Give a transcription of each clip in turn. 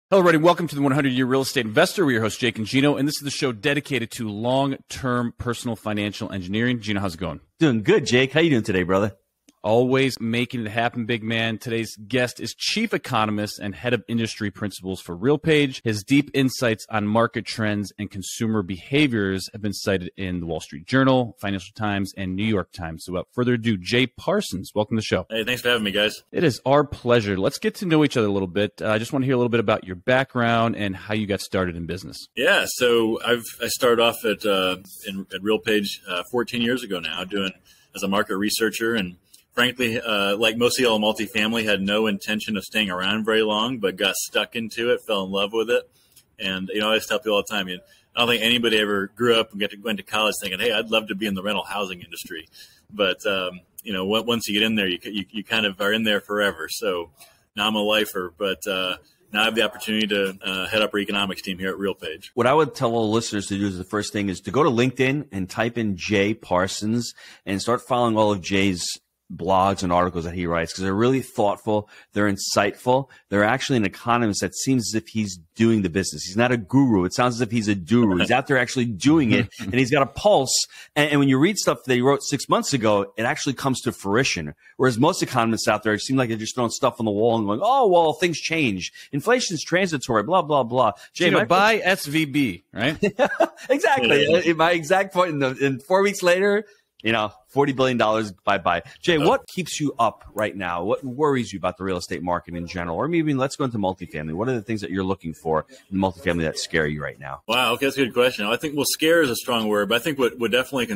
Hello, everybody. Welcome to the 100-Year Real Estate Investor. We're your host, Jake and Gino, and this is the show dedicated to long-term personal financial engineering. Gino, how's it going? Doing good, Jake. How you doing today, brother? Always making it happen, big man. Today's guest is Chief Economist and Head of Industry Principles for RealPage. His deep insights on market trends and consumer behaviors have been cited in the Wall Street Journal, Financial Times, and New York Times. So without further ado, Jay Parsons, welcome to the show. Hey, thanks for having me, guys. It is our pleasure. Let's get to know each other a little bit. I just want to hear a little bit about your background and how you got started in business. Yeah, so I started off at RealPage 14 years ago now, doing as a market researcher, and frankly, like most of y'all, multifamily, had no intention of staying around very long, but got stuck into it, fell in love with it. And, I always tell people all the time, I don't think anybody ever grew up and went to college thinking, hey, I'd love to be in the rental housing industry. But, once you get in there, you kind of are in there forever. So now I'm a lifer, but now I have the opportunity to head up our economics team here at RealPage. What I would tell all listeners to do is the first thing is to go to LinkedIn and type in Jay Parsons and start following all of Jay's blogs and articles that he writes, because they're really thoughtful. They're insightful. They're actually an economist that seems as if he's doing the business. He's not a guru. It sounds as if he's a guru. He's out there actually doing it, and he's got a pulse. And when you read stuff that he wrote 6 months ago, it actually comes to fruition. Whereas most economists out there seem like they're just throwing stuff on the wall and going, oh, well, things change. Inflation's transitory, blah, blah, blah. Jay, buy SVB, right? Exactly. My exact point, in 4 weeks later, $40 billion, bye-bye. Jay, what keeps you up right now? What worries you about the real estate market in general? Or maybe let's go into multifamily. What are the things that you're looking for in multifamily that scare you right now? Wow, okay, that's a good question. I think, scare is a strong word, but I think what definitely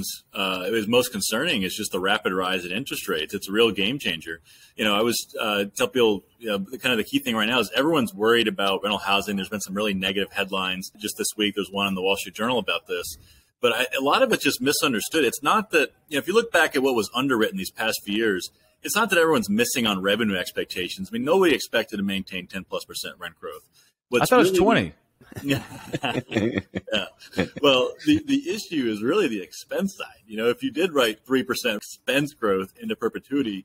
is most concerning is just the rapid rise in interest rates. It's a real game changer. I was tell people, kind of the key thing right now is everyone's worried about rental housing. There's been some really negative headlines. Just this week, there's one in the Wall Street Journal about this. But a lot of it's just misunderstood. It's not that, if you look back at what was underwritten these past few years, it's not that everyone's missing on revenue expectations. I mean, nobody expected to maintain 10+% rent growth. I thought it was 20. Yeah. Well, the issue is really the expense side. If you did write 3% expense growth into perpetuity,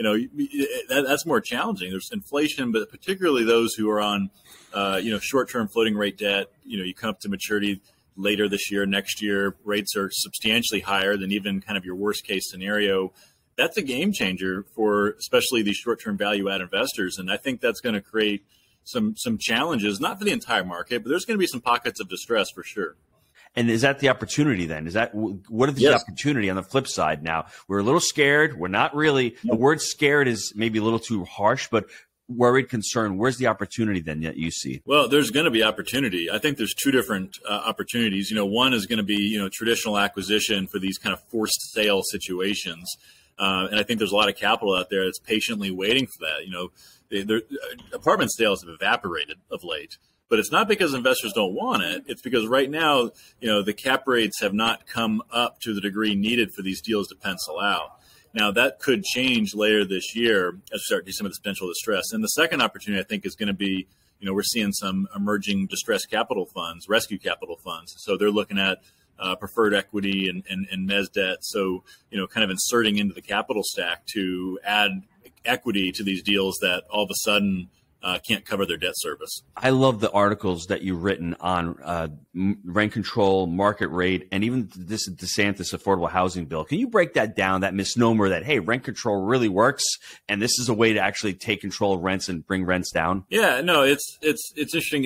that's more challenging. There's inflation, but particularly those who are on, short-term floating rate debt. You come up to maturity later this year, next year, rates are substantially higher than even kind of your worst case scenario. That's a game changer for especially these short-term value add investors. And I think that's going to create some challenges, not for the entire market, but there's going to be some pockets of distress for sure. And is that the opportunity then? What is the opportunity on the flip side now? We're a little scared. We're not really, the word scared is maybe a little too harsh, but worried, concerned. Where's the opportunity then that you see? Well, there's going to be opportunity. I think there's two different opportunities. One is going to be, traditional acquisition for these kind of forced sale situations. And I think there's a lot of capital out there that's patiently waiting for that. Apartment sales have evaporated of late, but it's not because investors don't want it. It's because right now, the cap rates have not come up to the degree needed for these deals to pencil out. Now, that could change later this year as we start to see some of this potential distress. And the second opportunity, I think, is going to be, we're seeing some emerging distressed capital funds, rescue capital funds. So they're looking at preferred equity and mezz debt. So, kind of inserting into the capital stack to add equity to these deals that all of a sudden can't cover their debt service. I love the articles that you've written on rent control, market rate, and even this DeSantis affordable housing bill. Can you break that down, that misnomer that, hey, rent control really works, and this is a way to actually take control of rents and bring rents down? Yeah, no, it's interesting.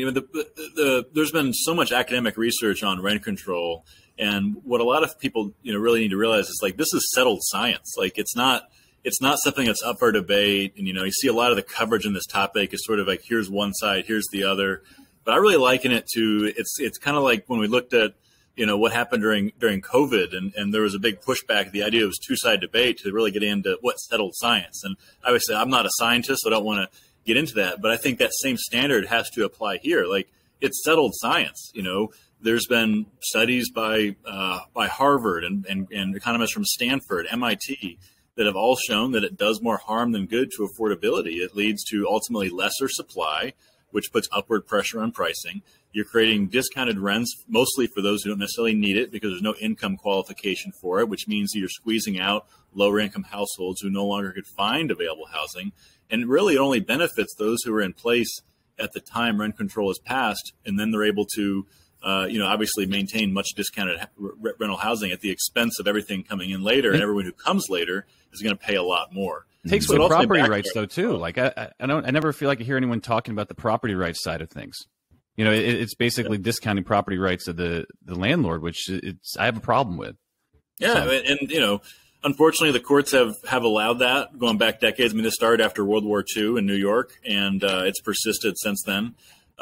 There's been so much academic research on rent control, and what a lot of people really need to realize is this is settled science. It's not something that's up for debate. And, you see a lot of the coverage on this topic is sort of like, here's one side, here's the other. But I really liken it to, it's kind of like when we looked at, what happened during COVID and there was a big pushback. The idea was two-side debate to really get into what's settled science. And obviously I'm not a scientist, so I don't want to get into that. But I think that same standard has to apply here. It's settled science, There's been studies by Harvard and economists from Stanford, MIT, that have all shown that it does more harm than good to affordability. It leads to ultimately lesser supply, which puts upward pressure on pricing. You're creating discounted rents, mostly for those who don't necessarily need it because there's no income qualification for it, which means that you're squeezing out lower income households who no longer could find available housing. And really it only benefits those who are in place at the time rent control is passed, and then they're able to, obviously maintain much discounted rental housing at the expense of everything coming in later, and everyone who comes later is going to pay a lot more. Takes away property rights though too. Like I never feel like I hear anyone talking about the property rights side of things. It's basically discounting property rights of the landlord, which I have a problem with. Yeah, so. And unfortunately, the courts have allowed that going back decades. I mean, this started after World War II in New York, and it's persisted since then.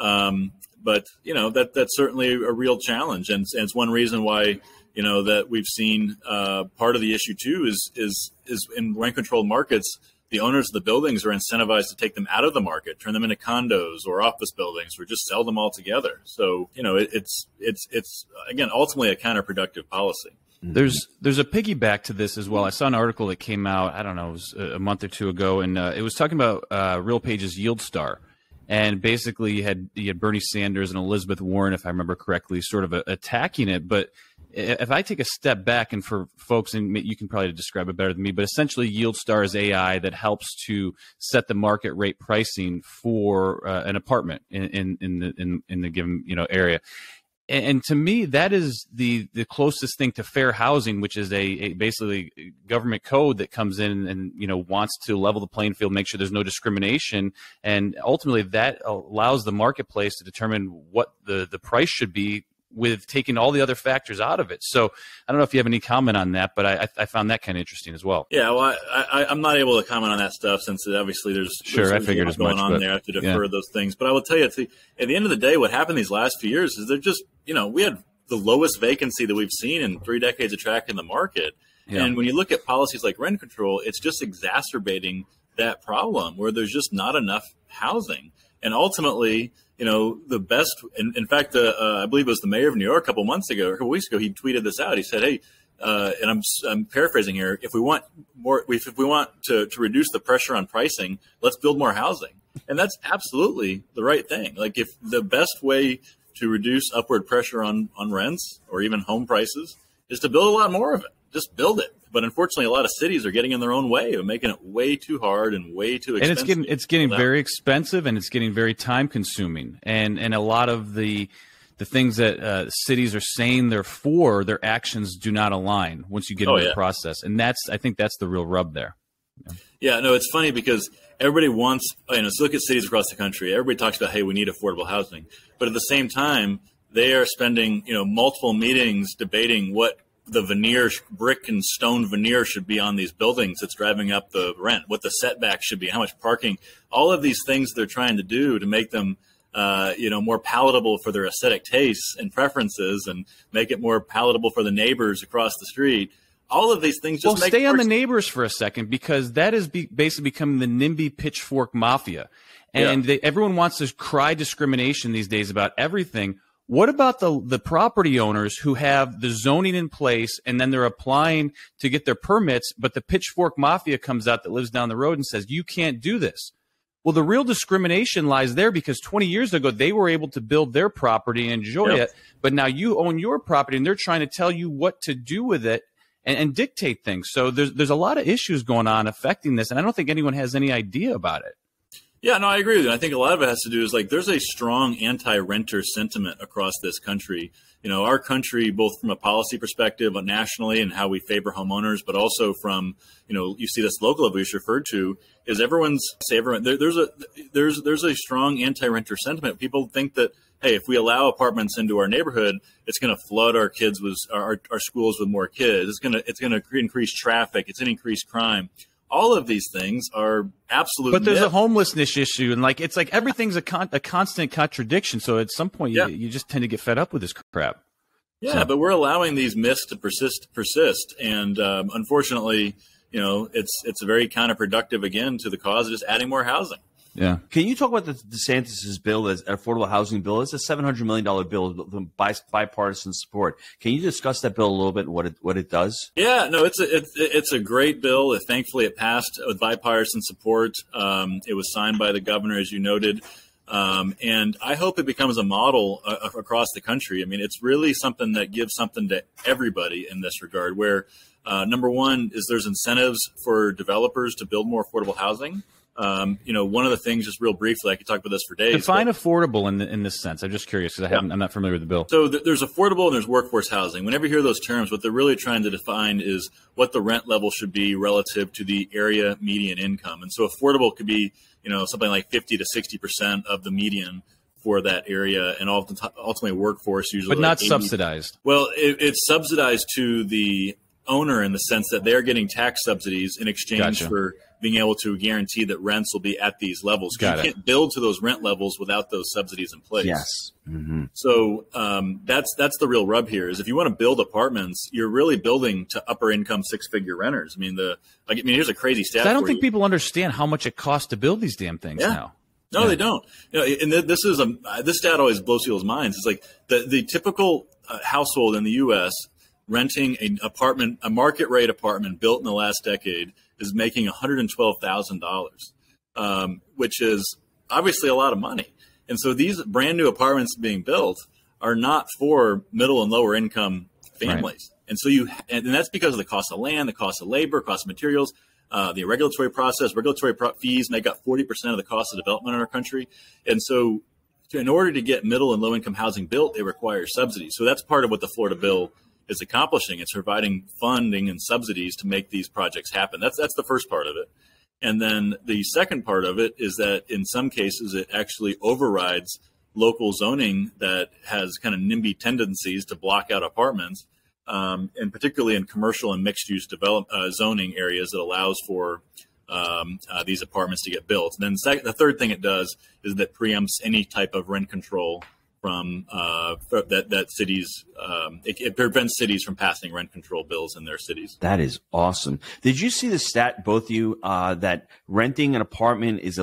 But that's certainly a real challenge, and it's one reason why that we've seen part of the issue too is in rent controlled markets, the owners of the buildings are incentivized to take them out of the market, turn them into condos or office buildings, or just sell them altogether. So it's again ultimately a counterproductive policy. There's a piggyback to this as well. I saw an article that came out, I don't know, it was a month or two ago, and it was talking about RealPage's YieldStar. And basically you had Bernie Sanders and Elizabeth Warren, if I remember correctly, sort of attacking it. But if I take a step back, and for folks, and you can probably describe it better than me, but essentially YieldStar is AI that helps to set the market rate pricing for an apartment in the given area. And to me, that is the closest thing to fair housing, which is a basically government code that comes in and wants to level the playing field, make sure there's no discrimination, and ultimately that allows the marketplace to determine what the price should be, with taking all the other factors out of it. So I don't know if you have any comment on that, but I found that kind of interesting as well. Yeah, well, I'm not able to comment on that stuff since obviously there's I figured as much going on there. I have to defer those things. But I will tell you, at the end of the day, what happened these last few years is they're just, we had the lowest vacancy that we've seen in 3 decades of tracking the market. Yeah. And when you look at policies like rent control, it's just exacerbating that problem where there's just not enough housing. And ultimately, the best, in fact, I believe it was the mayor of New York a couple weeks ago, he tweeted this out. He said, hey, and I'm paraphrasing here, if we want to reduce the pressure on pricing, let's build more housing. And that's absolutely the right thing. Like, if the best way to reduce upward pressure on rents or even home prices is to build a lot more of it, just build it. But unfortunately, a lot of cities are getting in their own way of making it way too hard and way too expensive. And it's getting very expensive, and it's getting very time consuming. And a lot of the things that cities are saying they're for, their actions do not align once you get into the process. And I think that's the real rub there. Yeah, no, it's funny because everybody wants, so look at cities across the country. Everybody talks about, hey, we need affordable housing. But at the same time, they are spending, multiple meetings debating what the veneer, brick and stone veneer should be on these buildings that's driving up the rent, what the setback should be, how much parking, all of these things they're trying to do to make them, more palatable for their aesthetic tastes and preferences, and make it more palatable for the neighbors across the street. All of these things just stay on the neighbors for a second, because that is basically becoming the NIMBY pitchfork mafia. And everyone wants to cry discrimination these days about everything. What about the property owners who have the zoning in place and then they're applying to get their permits, but the pitchfork mafia comes out that lives down the road and says, you can't do this? Well, the real discrimination lies there, because 20 years ago, they were able to build their property and enjoy it. But now you own your property and they're trying to tell you what to do with it and dictate things. So there's a lot of issues going on affecting this. And I don't think anyone has any idea about it. Yeah, no, I agree with you. I think a lot of it has to do is there's a strong anti-renter sentiment across this country. Our country, both from a policy perspective nationally and how we favor homeowners, but also from, you see this local level you referred to, is there's a strong anti-renter sentiment. People think that, hey, if we allow apartments into our neighborhood, it's going to flood our kids with our schools with more kids. It's going to increase traffic. It's going to increase crime. All of these things are absolute. But there's a homelessness issue, and it's like everything's a constant contradiction. So at some point, you just tend to get fed up with this crap. Yeah, but we're allowing these myths to persist, and unfortunately, it's very counterproductive again to the cause of just adding more housing. Yeah. Can you talk about the DeSantis' bill, as affordable housing bill? It's a $700 million bill, bipartisan support. Can you discuss that bill a little bit and what it does? Yeah, no, it's a great bill. Thankfully, it passed with bipartisan support. It was signed by the governor, as you noted. And I hope it becomes a model across the country. I mean, it's really something that gives something to everybody in this regard, where number one is there's incentives for developers to build more affordable housing. One of the things, just real briefly, I could talk about this for days. Define affordable in this sense. I'm just curious because I'm not familiar with the bill. So there's affordable and there's workforce housing. Whenever you hear those terms, what they're really trying to define is what the rent level should be relative to the area median income. And so affordable could be, something like 50 to 60% of the median for that area, and ultimately workforce usually. But not like 80. Subsidized. Well, it's subsidized to the owner in the sense that they're getting tax subsidies in exchange for being able to guarantee that rents will be at these levels. You can't build to those rent levels without those subsidies in place. Yes. Mm-hmm. So that's the real rub here. Is if you want to build apartments, you're really building to upper income 6-figure renters. Here's a crazy stat. I don't think people understand how much it costs to build these damn things now. No, they don't. And this stat always blows people's minds. It's like the typical household in the U.S. renting a market rate apartment built in the last decade is making $112,000, which is obviously a lot of money. And so these brand new apartments being built are not for middle and lower income families. Right. And so and that's because of the cost of land, the cost of labor, cost of materials, the regulatory process. Regulatory fees make up 40% of the cost of development in our country. And so in order to get middle and low income housing built, they require subsidies. So that's part of what the Florida bill is accomplishing. It's providing funding and subsidies to make these projects happen. That's the first part of it. And then the second part of it is that in some cases, it actually overrides local zoning that has kind of NIMBY tendencies to block out apartments, and particularly in commercial and mixed use zoning areas that allows for these apartments to get built. And then the third thing it does is that preempts any type of rent control from that cities. It prevents cities from passing rent control bills in their cities. That is awesome. Did you see the stat, both of you, that renting an apartment is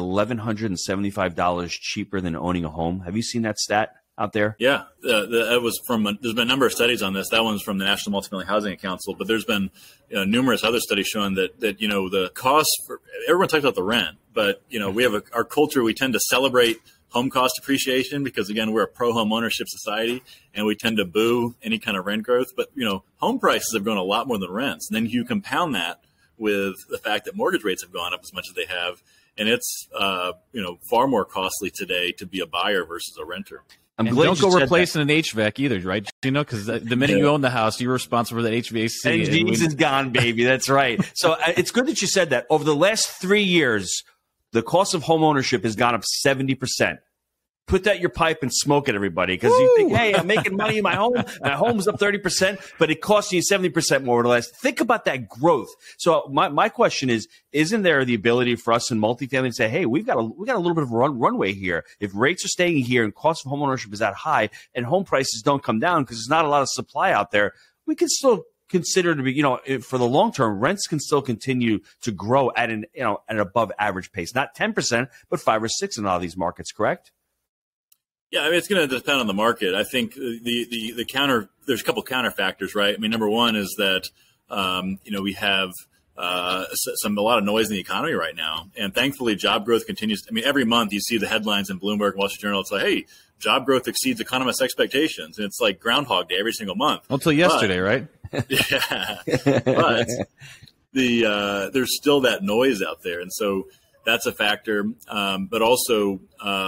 $1,175 cheaper than owning a home? Have you seen that stat out there? Yeah, that was there's been a number of studies on this. That one's from the National Multifamily Housing Council, but there's been numerous other studies showing that the cost for everyone talks about the rent, but we have our culture. We tend to celebrate home cost appreciation because, again, we're a pro-home ownership society, and we tend to boo any kind of rent growth. But, home prices have grown a lot more than rents. And then you compound that with the fact that mortgage rates have gone up as much as they have. And it's, far more costly today to be a buyer versus a renter. Don't go replacing an HVAC either, right? Because the minute you own the house, you're responsible for that HVAC. And G's is gone, baby. That's right. So it's good that you said that. Over the last 3 years, the cost of home ownership has gone up 70%. Put that in your pipe and smoke it, everybody, because you think, hey, I'm making money in my home. My home's up 30%, but it costs you 70% more or less. Think about that growth. So my question is, isn't there the ability for us in multifamily to say, hey, we got a little bit of runway here. If rates are staying here and cost of home ownership is that high and home prices don't come down because there's not a lot of supply out there, we can still consider to be, for the long term, rents can still continue to grow at an above average pace, not 10%, but 5 or 6 in all these markets, correct? Yeah, it's going to depend on the market. I think there's a couple counter factors, right? Number one is that, we have a lot of noise in the economy right now. And thankfully, job growth continues. Every month you see the headlines in Bloomberg, Wall Street Journal. It's like, hey, job growth exceeds economists' expectations. And it's like Groundhog Day every single month. Until yesterday, right? Yeah. But there's still that noise out there. And so that's a factor. But also,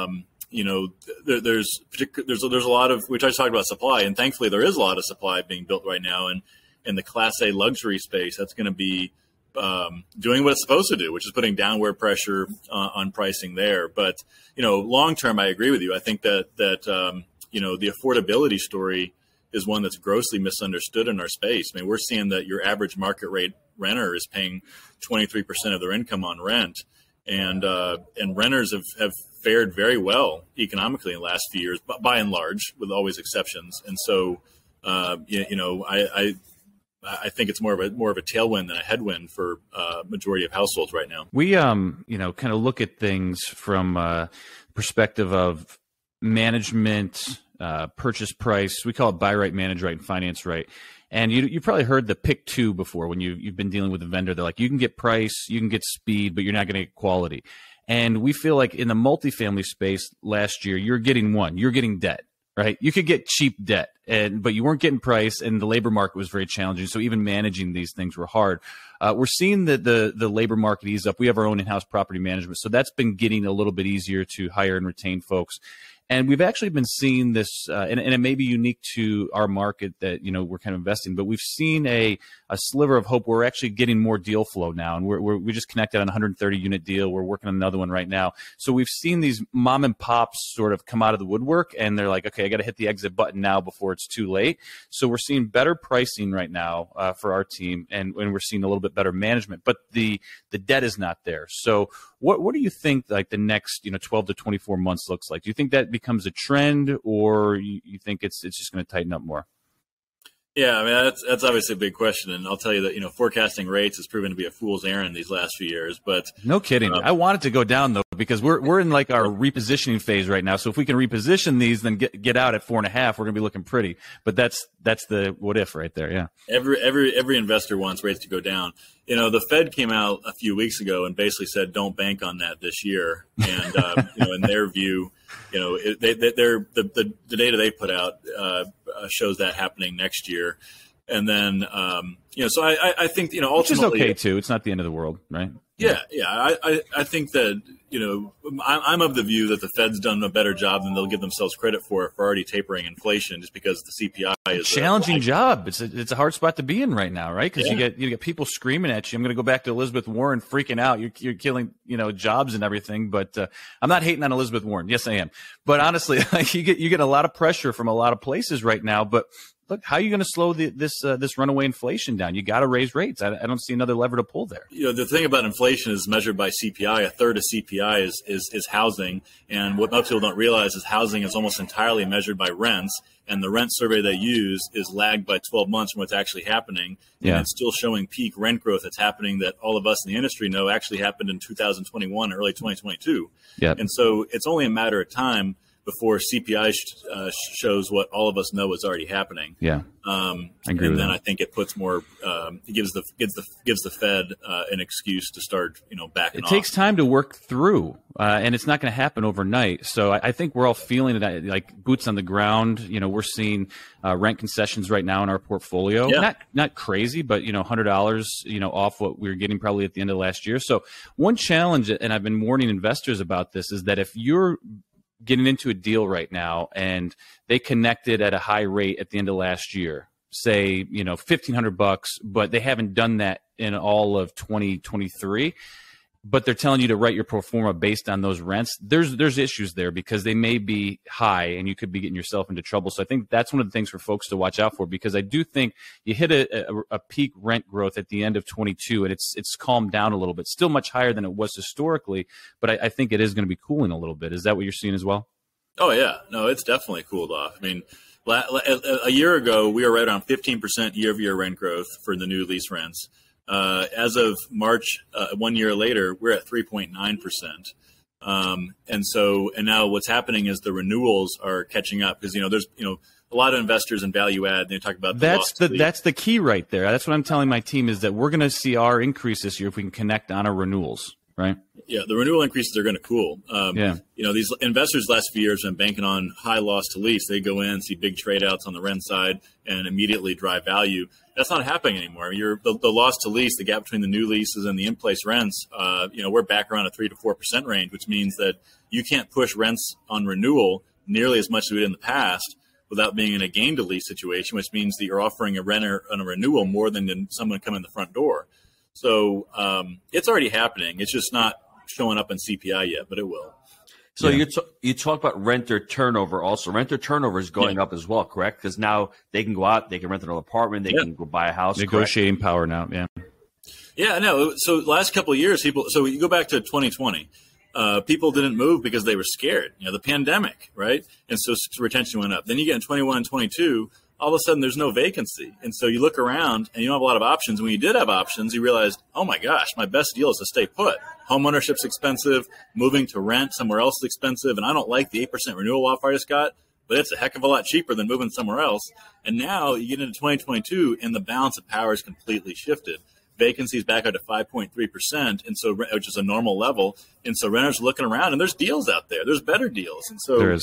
there's a lot of, we just talked about supply, and thankfully there is a lot of supply being built right now. And in the Class A luxury space, that's going to be doing what it's supposed to do, which is putting downward pressure on pricing there. But, long term, I agree with you. I think that the affordability story is one that's grossly misunderstood in our space. We're seeing that your average market rate renter is paying 23% of their income on rent. And renters have fared very well economically in the last few years, by and large, with always exceptions. And so, I think it's more of a tailwind than a headwind for majority of households right now. We, kind of look at things from perspective of management, purchase price. We call it buy right, manage right, and finance right. And you probably heard the pick two before when you've been dealing with a vendor. They're like, you can get price, you can get speed, but you're not going to get quality. And we feel like in the multifamily space last year, you're getting one, you're getting debt, right? You could get cheap debt, but you weren't getting price, and the labor market was very challenging. So even managing these things were hard. We're seeing the labor market ease up. We have our own in-house property management, so that's been getting a little bit easier to hire and retain folks. And we've actually been seeing this, and it may be unique to our market that, we're kind of investing, but we've seen a sliver of hope. We're actually getting more deal flow now, and we just connected on a 130 unit deal. We're working on another one right now. So we've seen these mom and pops sort of come out of the woodwork, and they're like, okay, I got to hit the exit button now before it's too late. So we're seeing better pricing right now for our team, and we're seeing a little bit better management, but the debt is not there. So what do you think like the next 12 to 24 months looks like? Do you think that becomes a trend, or you think it's just going to tighten up more? Yeah, I mean, that's obviously a big question, and I'll tell you that forecasting rates has proven to be a fool's errand these last few years. But no kidding, I want it to go down though, because we're in like our repositioning phase right now. So if we can reposition these, then get out at 4.5, we're going to be looking pretty. But that's the what if right there. Yeah, every investor wants rates to go down. The Fed came out a few weeks ago and basically said, "Don't bank on that this year." And in their view, the data they put out shows that happening next year. And then, so I think, ultimately, which is okay too. It's not the end of the world, right? Yeah. I think that, I'm of the view that the Fed's done a better job than they'll give themselves credit for already tapering inflation, just because the CPI is a challenging job. It's a hard spot to be in right now, right? Because you get people screaming at you. I'm going to go back to Elizabeth Warren freaking out. You're killing, jobs and everything. But I'm not hating on Elizabeth Warren. Yes, I am. But honestly, you get a lot of pressure from a lot of places right now. But look, how are you going to slow this runaway inflation down? You got to raise rates. I don't see another lever to pull there. The thing about inflation is measured by CPI. A third of CPI is housing, and what most people don't realize is housing is almost entirely measured by rents. And the rent survey they use is lagged by 12 months from what's actually happening. And it's still showing peak rent growth that's happening that all of us in the industry know actually happened in 2021, early 2022. Yeah. And so it's only a matter of time before CPI shows what all of us know is already happening. Yeah, I agree. And with then that. I think it puts more. It gives the Fed an excuse to start backing off. It takes time to work through, and it's not going to happen overnight. So I think we're all feeling it like boots on the ground. We're seeing rent concessions right now in our portfolio. Yeah. Not crazy, but $100 off what we were getting probably at the end of last year. So one challenge, and I've been warning investors about this, is that if you're getting into a deal right now and they connected at a high rate at the end of last year, say, $1,500, but they haven't done that in all of 2023, but they're telling you to write your pro forma based on those rents, there's issues there because they may be high and you could be getting yourself into trouble. So I think that's one of the things for folks to watch out for, because I do think you hit a peak rent growth at the end of 22 and it's calmed down a little bit, still much higher than it was historically, but I think it is going to be cooling a little bit. Is that what you're seeing as well? Oh yeah, no, it's definitely cooled off. I mean, a year ago, we were right around 15% year-over-year rent growth for the new lease rents. As of March, 1 year later, we're at 3.9%. And now what's happening is the renewals are catching up because, there's, a lot of investors in value add. They talk about that's the key right there. That's what I'm telling my team is that we're going to see our increase this year if we can connect on our renewals, right? Yeah, the renewal increases are going to cool. These investors last few years have been banking on high loss to lease. They go in, see big trade outs on the rent side, and immediately drive value. That's not happening anymore. The loss to lease, the gap between the new leases and the in-place rents, we're back around a 3 to 4% range, which means that you can't push rents on renewal nearly as much as we did in the past without being in a gain to lease situation, which means that you're offering a renter on a renewal more than someone coming in the front door. So it's already happening. It's just not showing up in CPI yet, but it will. So you talk about renter turnover also. Renter turnover is going up as well, correct? Because now they can go out, they can rent an apartment, they can go buy a house. Negotiating power now, Yeah, no. So last couple of years, so you go back to 2020, people didn't move because they were scared. The pandemic, right? And so retention went up. Then you get in 21 and 22, all of a sudden there's no vacancy. And so you look around and you don't have a lot of options. When you did have options, you realized, oh my gosh, my best deal is to stay put. Home ownership's expensive. Moving to rent somewhere else is expensive. And I don't like the 8% renewal offer I just got, but it's a heck of a lot cheaper than moving somewhere else. And now you get into 2022 and the balance of power is completely shifted. Vacancy is back up to 5.3%, and so which is a normal level. And so renters are looking around, and there's deals out there. There's better deals. And so there is.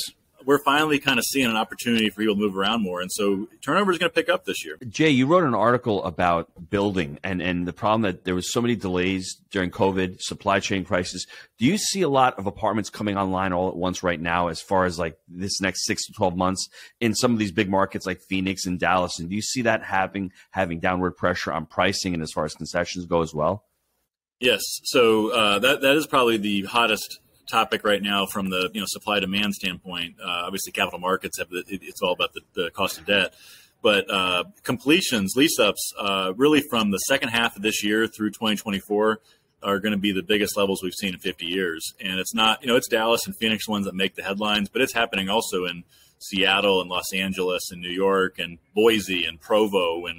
we're finally kind of seeing an opportunity for people to move around more. And so turnover is going to pick up this year. Jay, you wrote an article about building and the problem that there was so many delays during COVID, supply chain crisis. Do you see a lot of apartments coming online all at once right now as far as like this next 6 to 12 months in some of these big markets like Phoenix and Dallas? And do you see that having downward pressure on pricing and as far as concessions go as well? Yes. So that is probably the hottest topic right now from the supply demand standpoint. Obviously, capital markets it's all about the cost of debt, but completions, lease ups, really from the second half of this year through 2024 are going to be the biggest levels we've seen in 50 years. And it's not it's Dallas and Phoenix ones that make the headlines, but it's happening also in Seattle and Los Angeles and New York and Boise and Provo and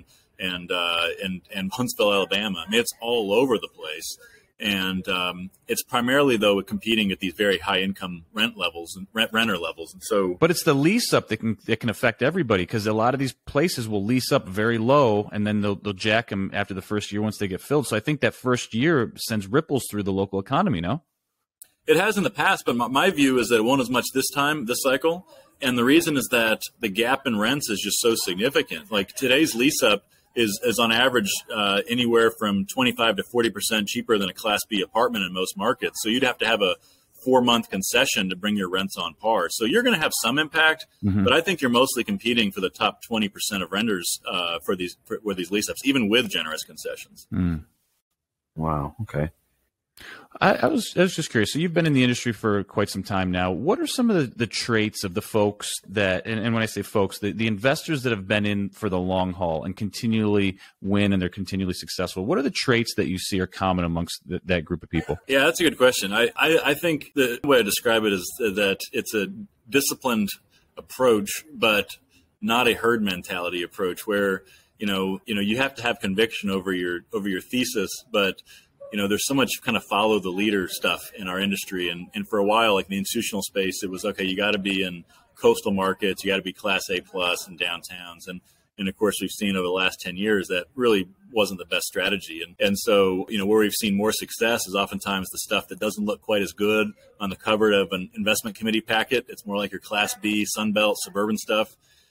Huntsville, Alabama. I mean, it's all over the place. And it's primarily, though, competing at these very high income rent levels and renter levels. And so, but it's the lease up that can affect everybody, because a lot of these places will lease up very low and then they'll jack them after the first year once they get filled. So I think that first year sends ripples through the local economy. No, it has in the past, but my view is that it won't as much this cycle. And the reason is that the gap in rents is just so significant. Like today's lease up is on average anywhere from 25 to 40% cheaper than a Class B apartment in most markets. So you'd have to have a 4-month concession to bring your rents on par. So you're going to have some impact, but I think you're mostly competing for the top 20% of renters for these lease ups, even with generous concessions. Wow. Okay. I was just curious. So you've been in the industry for quite some time now. What are some of the traits of the folks that, and when I say folks, the investors that have been in for the long haul and continually win and they're continually successful? What are the traits that you see are common amongst that group of people? Yeah, that's a good question. I think the way I describe it is that it's a disciplined approach, but not a herd mentality approach where, you have to have conviction over your thesis, but there's so much kind of follow the leader stuff in our industry. And for a while, like in the institutional space, it was, okay, you got to be in coastal markets, you got to be Class A plus and downtowns. And of course, we've seen over the last 10 years that really wasn't the best strategy. And so, where we've seen more success is oftentimes the stuff that doesn't look quite as good on the cover of an investment committee packet. It's more like your Class B, Sunbelt, suburban stuff.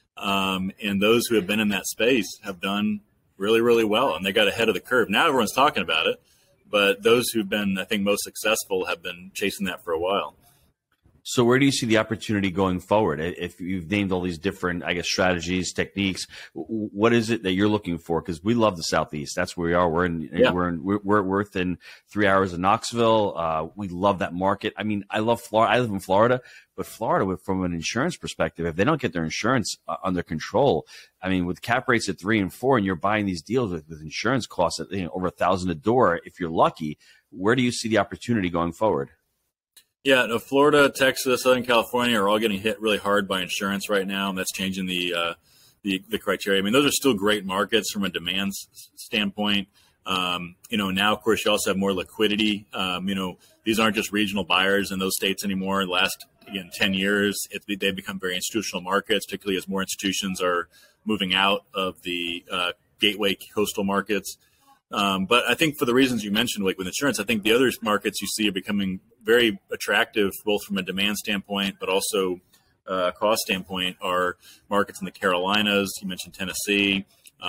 And those who have been in that space have done really, really well. And they got ahead of the curve. Now everyone's talking about it. But those who've been, I think, most successful have been chasing that for a while. So where do you see the opportunity going forward? If you've named all these different, I guess, strategies, techniques, what is it that you're looking for? Because we love the Southeast. That's where we are. We're within 3 hours of Knoxville. We love that market. I mean, I love Florida. I live in Florida, but Florida, from an insurance perspective, if they don't get their insurance under control, I mean, with cap rates at 3 and 4, and you're buying these deals with insurance costs at over $1,000 a door, if you're lucky, where do you see the opportunity going forward? Yeah, no, Florida, Texas, Southern California are all getting hit really hard by insurance right now, and that's changing the criteria. I mean, those are still great markets from a demand standpoint. Now, of course, you also have more liquidity. These aren't just regional buyers in those states anymore. The last, 10 years, they've become very institutional markets, particularly as more institutions are moving out of the gateway coastal markets. But I think for the reasons you mentioned, like with insurance, I think the other markets you see are becoming very attractive, both from a demand standpoint, but also cost standpoint, are markets in the Carolinas. You mentioned Tennessee,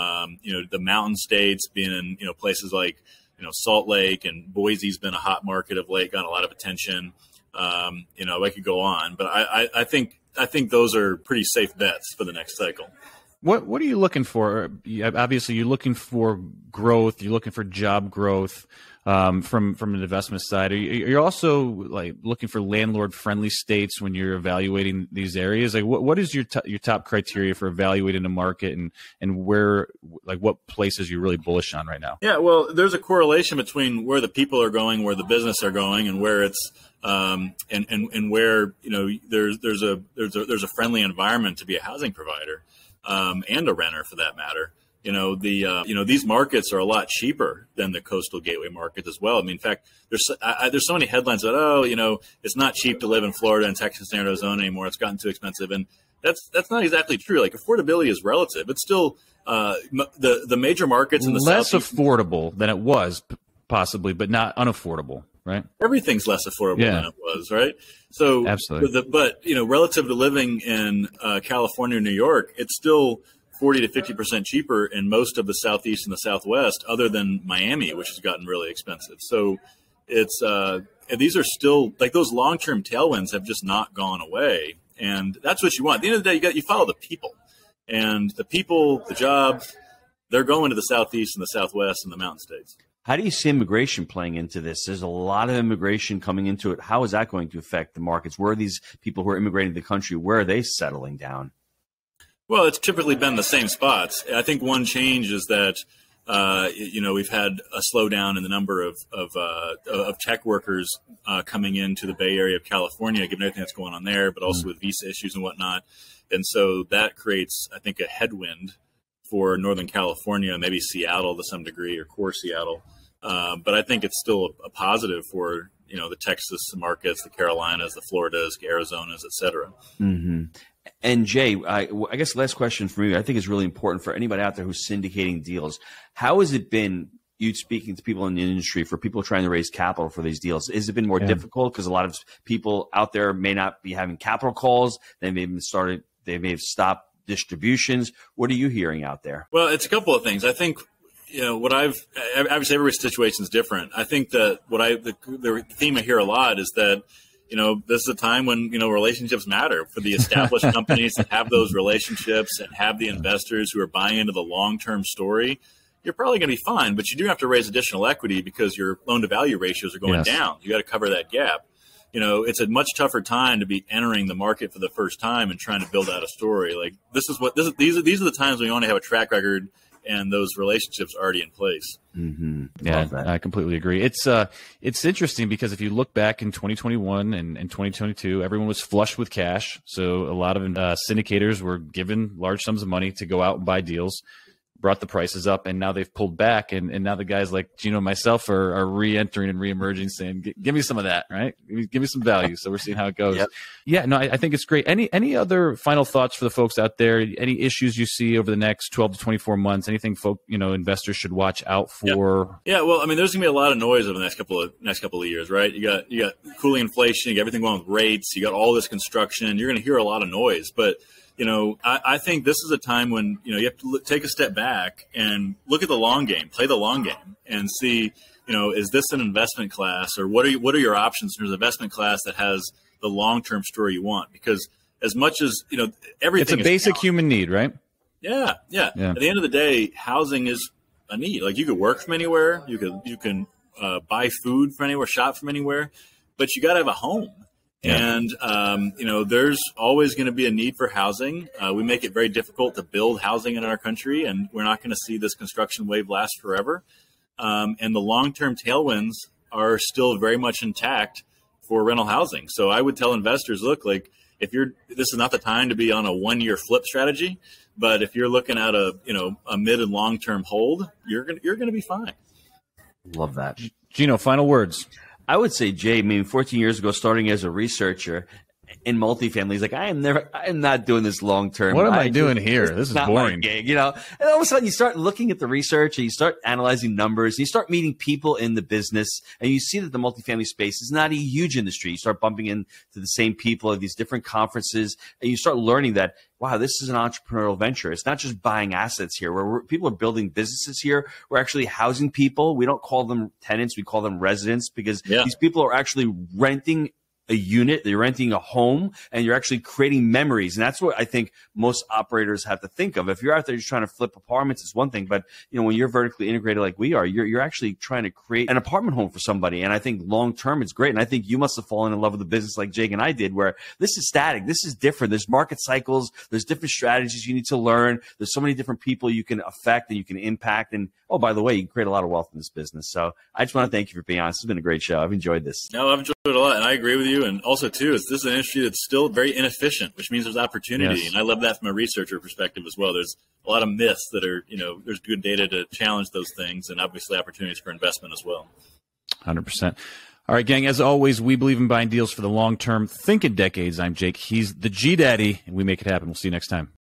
the mountain states being in, places like, Salt Lake, and Boise's been a hot market of late, gotten a lot of attention. I could go on, but I think those are pretty safe bets for the next cycle. What are you looking for? Obviously, you're looking for growth. You're looking for job growth from an investment side. Are you also looking for landlord-friendly states when you're evaluating these areas? Like, what is your top criteria for evaluating a market, and where, what places you're really bullish on right now? Yeah, well, there's a correlation between where the people are going, where the business are going, and where it's and where there's a friendly environment to be a housing provider. And a renter for that matter. These markets are a lot cheaper than the coastal gateway markets as well. I mean, in fact, there's so many headlines that, it's not cheap to live in Florida and Texas and Arizona anymore. It's gotten too expensive. And that's not exactly true. Like, affordability is relative. It's still the major markets in the less Southeast. Affordable than it was possibly, but not unaffordable. right? Everything's less affordable than it was, right? So, absolutely. But relative to living in California or New York, it's still 40 to 50% cheaper in most of the Southeast and the Southwest, other than Miami, which has gotten really expensive. So it's these are still like those long-term tailwinds have just not gone away. And that's what you want. At the end of the day, you follow the people, and the people, the jobs, they're going to the Southeast and the Southwest and the mountain states. How do you see immigration playing into this? There's a lot of immigration coming into it. How is that going to affect the markets? Where are these people who are immigrating to the country, where are they settling down? Well, it's typically been the same spots. I think one change is that, we've had a slowdown in the number of tech workers coming into the Bay Area of California, given everything that's going on there, but also with visa issues and whatnot. And so that creates, I think, a headwind for Northern California, maybe Seattle to some degree, or core Seattle. But I think it's still a positive for, the Texas markets, the Carolinas, the Floridas, Arizonas, et cetera. Mm-hmm. And Jay, I guess the last question for me, I think is really important for anybody out there who's syndicating deals. How has it been, you speaking to people in the industry, for people trying to raise capital for these deals? Has it been more difficult because a lot of people out there may not be having capital calls? They may have stopped distributions. What are you hearing out there? Well, it's a couple of things. I think, obviously everybody's situation is different. I think that the theme I hear a lot is that, this is a time when, relationships matter for the established companies that have those relationships and have the investors who are buying into the long-term story. You're probably going to be fine, but you do have to raise additional equity because your loan-to-value ratios are going down. You got to cover that gap. It's a much tougher time to be entering the market for the first time and trying to build out a story. Like these are the times when you want to have a track record and those relationships already in place. Mm-hmm. Yeah, I completely agree. It's interesting because if you look back in 2021 and 2022, everyone was flush with cash. So a lot of syndicators were given large sums of money to go out and buy deals, brought the prices up, and now they've pulled back. And now the guys like Gino and myself are re-entering and re-emerging, saying, give me some of that, right? Give me some value. So we're seeing how it goes. Yep. Yeah, no, I think it's great. Any other final thoughts for the folks out there? Any issues you see over the next 12 to 24 months? Anything investors should watch out for? Yeah, well, I mean, there's gonna be a lot of noise over the next couple of years, right? You got cooling inflation, you got everything going with rates, you got all this construction. You're gonna hear a lot of noise, but I think this is a time when, you have to take a step back and look at the long game, play the long game, and see, is this an investment class, or what are your options in terms of investment class that has the long-term story you want? Because as much as, everything, it's a basic human need, right? Yeah. At the end of the day, housing is a need. Like, you could work from anywhere, you can buy food from anywhere, shop from anywhere, but you got to have a home. Yeah. And, there's always going to be a need for housing. We make it very difficult to build housing in our country, and we're not going to see this construction wave last forever. And the long-term tailwinds are still very much intact for rental housing. So I would tell investors, look, like, this is not the time to be on a 1-year flip strategy, but if you're looking at a mid and long-term hold, you're going to be fine. Love that. Gino, final words. I would say, Jay, 14 years ago, starting as a researcher in multifamily, he's like, I am not doing this long term. What am I doing here? This is boring. Gig, And all of a sudden you start looking at the research and you start analyzing numbers and you start meeting people in the business, and you see that the multifamily space is not a huge industry. You start bumping into the same people at these different conferences, and you start learning that, wow, this is an entrepreneurial venture. It's not just buying assets here. Where people are building businesses here. We're actually housing people. We don't call them tenants. We call them residents, because these people are actually renting a unit, they're renting a home, and you're actually creating memories. And that's what I think most operators have to think of. If you're out there just trying to flip apartments, it's one thing, but when you're vertically integrated like we are, you're actually trying to create an apartment home for somebody. And I think long term it's great. And I think you must have fallen in love with the business like Jake and I did, where this is static, this is different. There's market cycles, there's different strategies you need to learn. There's so many different people you can affect and you can impact. And oh, by the way, you can create a lot of wealth in this business. So I just want to thank you for being honest. It's been a great show. I've enjoyed this. No, I've enjoyed it a lot, and I agree with you. And also, too, this is an industry that's still very inefficient, which means there's opportunity. Yes. And I love that from a researcher perspective as well. There's a lot of myths that are, there's good data to challenge those things, and obviously opportunities for investment as well. 100%. All right, gang, as always, we believe in buying deals for the long term. Think in decades. I'm Jake. He's the G Daddy, and we make it happen. We'll see you next time.